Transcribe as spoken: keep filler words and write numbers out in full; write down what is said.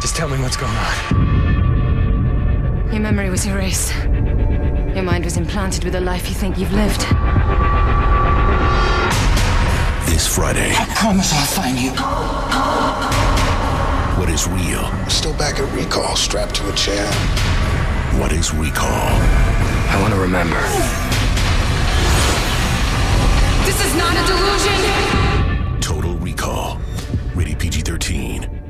Just tell me what's going on. Your memory was erased. Your mind was implanted with a life you think you've lived. This Friday. I promise I'll find you. What is real? I'm still back at Recall, strapped to a chair. What is Recall? I want to remember. This is not a delusion! Total Recall. Rated P G thirteen.